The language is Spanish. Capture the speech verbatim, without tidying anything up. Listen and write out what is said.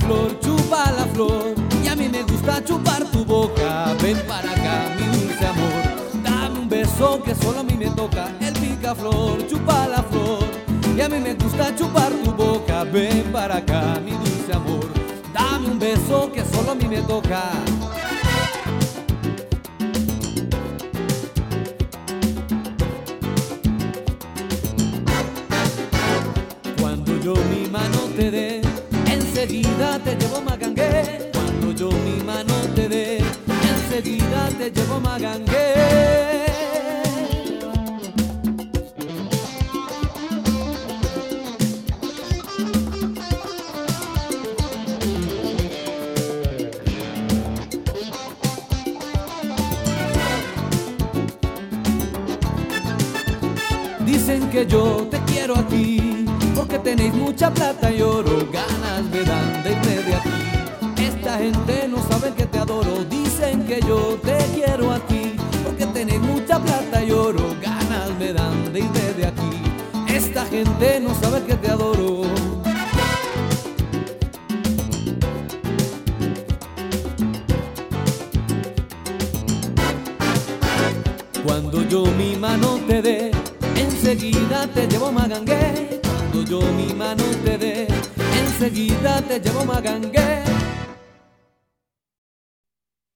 flor, chupa la flor. Y a mí me gusta chupar tu boca. Ven para acá, mi dulce amor. Dame un beso que solo a mí me toca. El picaflor, chupa la flor. Y a mí me gusta chupar tu boca. Ven para acá, mi dulce amor. Dame un beso que solo a mí me toca. Cuando yo mi mano te dé, enseguida te llevo magangué. Cuando yo mi mano te dé, enseguida te llevo magangué. Dicen que yo te quiero a ti, porque tenéis mucha plata y oro, ganas me dan de irme de aquí. Esta gente no sabe que te adoro. Dicen que yo te quiero a ti, porque tenéis mucha plata y oro, ganas me dan de irme de aquí. Esta gente no sabe que te adoro. Cuando yo mi mano te dé, enseguida te llevo magangué. Cuando yo mi mano te dé, enseguida te llevo magangué.